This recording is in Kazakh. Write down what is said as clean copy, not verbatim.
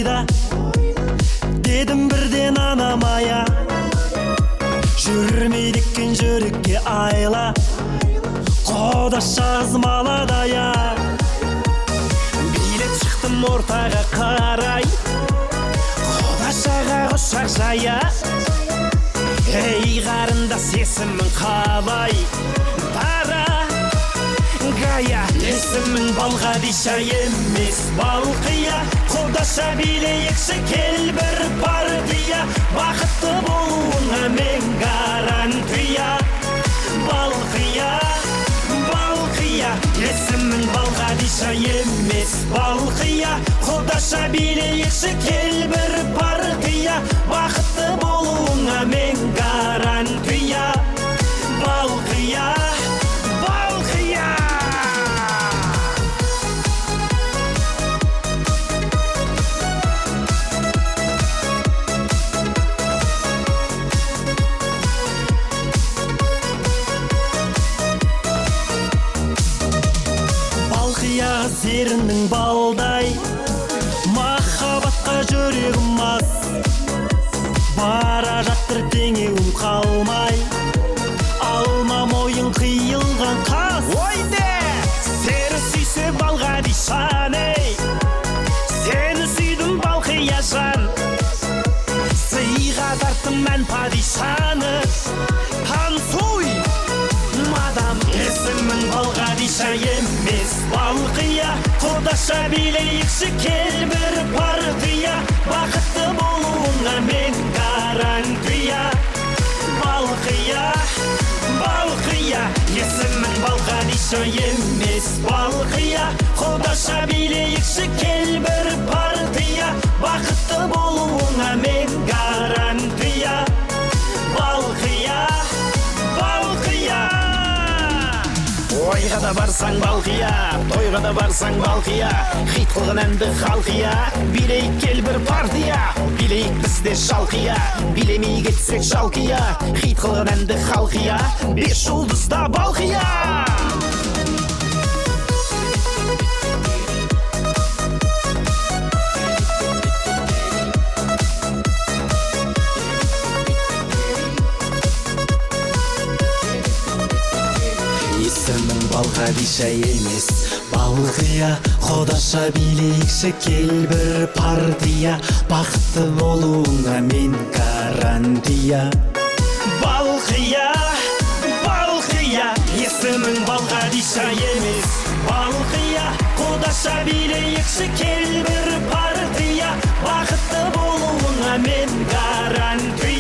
тойда дедім бірден анамая, жүрмейді екен жүрекке айла, қодаша азмаладая. Билет шықтым ортаға қарай, қодашаға құшақ жая. Ей қарындас есімің қалай? Бара гая. Есімің Балғадиша емес Балқия, қодаша билейікші кел бір партия, бақытты болуыңа мен гарантия. Балқия, Балқия. Есімің Балғадиша емес Балқия, қодаша билейікші кел бір партия, бақытты болуыңа мен гарантия. Балқия, Балқия. Балқия серінің балдай, махаббатқа жүрегім мас, бара жаттыр теңеуім қалмай, алма мойын қиылған қас. Ойде! Сені сүйсе Балғадишан, ей! Сені сүйдім Балқия жан, сыйға тарттым мән падишаны. Танцуй, мадам! Есімің Балғадиша емес Балқия, қодаша билейікші кел бір партия, бақытты болуыңа мен гарантия. Балқия, Балқия. Есімің Балғадиша емес Балқия, қодаша билейікші кел бір партия, бақытты болуыңа мен гарантия. Балқия, Балқия. Ойға да барсаң Балқия, тойға да барсаң Балқия, хит қылған әнді халқия, билейік кел бір партия, билейік бізде шалқия, билемей кетсек шалқия, хит қылған әнді халқия, 5 жұлдызда Балқия. Есімің Балғадиша емес Балқия, қодаша билейікші кел бір партия, бақытты болуыңа мен гарантия. Балқия, Балқия. Есімің Балғадиша емес Балқия, қодаша билейікші кел бір партия, бақытты болуыңа мен гарантия.